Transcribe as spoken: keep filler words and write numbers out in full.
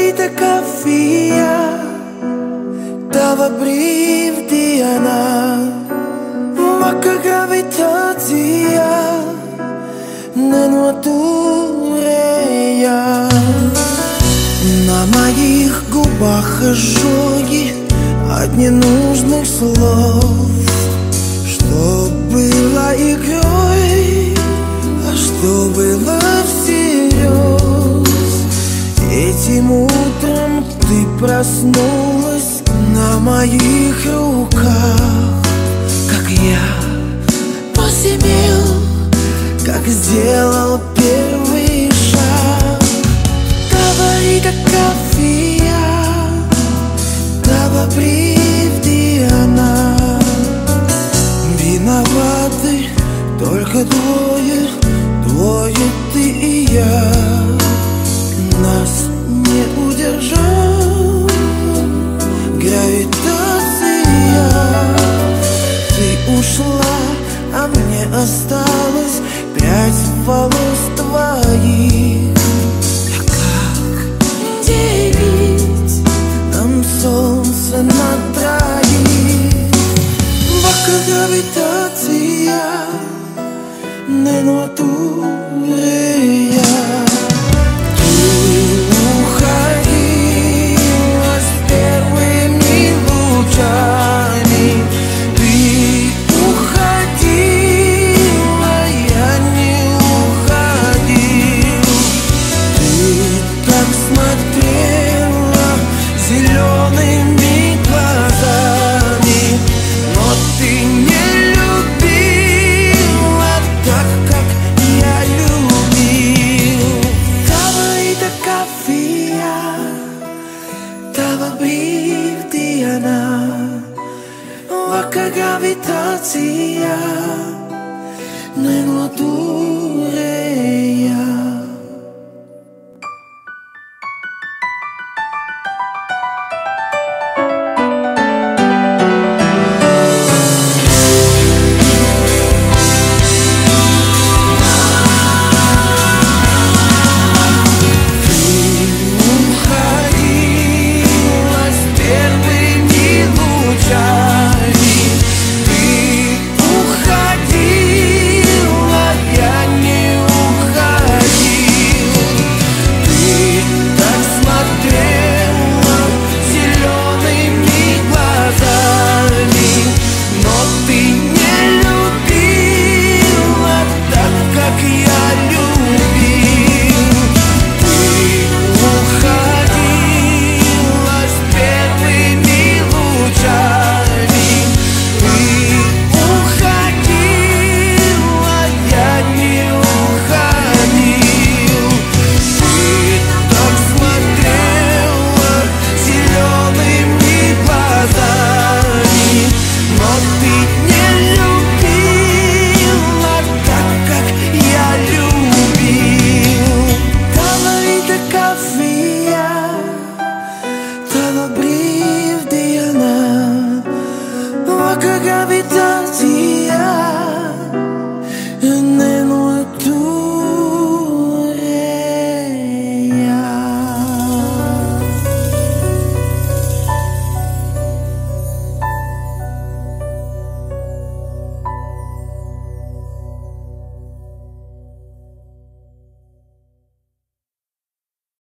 vita kafija, tava brīvdiena, vakar gravitācija nenoturēja. На моих губах ожоги от ненужных слов. Что было игрой, а что было всерьез. Этим утром ты проснулась на моих руках. Как я посмел, как сделал первый шаг. Тава vita kafija, tava brīvdiena. Виноваты только двое, двое ты и я. Нас не удержал гравитация. Ты ушла, а мне осталось пять волос твоих. А как делить нам солнце на троих? Vakar gravitācija nenoturēja. Tu уходила с первыми лучами. Ты уходила, я не уходил. Ты так смотрела зелеными глазами, но ты не любила так, как я любил. Tava vita kafija, tava brīvdiena, vakar gravitācija nenotur.